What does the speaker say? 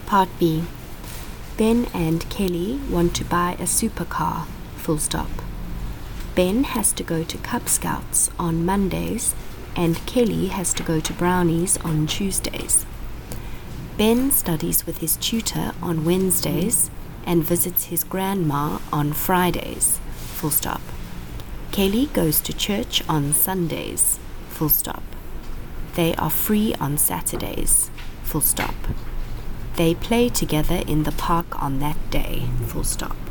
Part B. Ben and Kelly want to buy a supercar, full stop. Ben has to go to Cub Scouts on Mondays and Kelly has to go to Brownies on Tuesdays. Ben studies with his tutor on Wednesdays and visits his grandma on Fridays, full stop. Kelly goes to church on Sundays, full stop. They are free on Saturdays, full stop. They play together in the park on that day, full stop.